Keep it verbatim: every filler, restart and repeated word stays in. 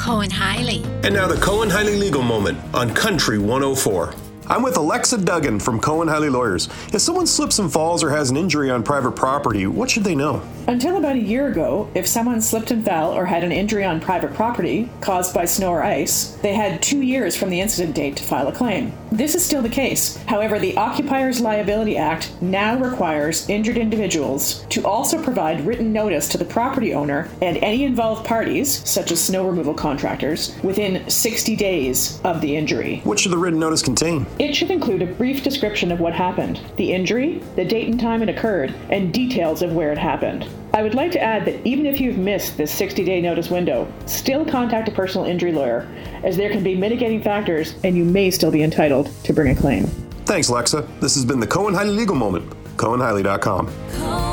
Cohen-Hiley. And now the Cohen-Hiley Legal Moment on Country one oh four. I'm with Alexa Duggan from Cohen-Hiley Lawyers. If someone slips and falls or has an injury on private property, what should they know? Until about a year ago, if someone slipped and fell or had an injury on private property caused by snow or ice, they had two years from the incident date to file a claim. This is still the case. However, the Occupiers Liability Act now requires injured individuals to also provide written notice to the property owner and any involved parties, such as snow removal contractors, within sixty days of the injury. What should the written notice contain? It should include a brief description of what happened, the injury, the date and time it occurred, and details of where it happened. I would like to add that even if you've missed this sixty-day notice window, still contact a personal injury lawyer, as there can be mitigating factors and you may still be entitled to bring a claim. Thanks, Lexa. This has been the Cohen-Hiley Legal Moment. Cohen Hiley dot com.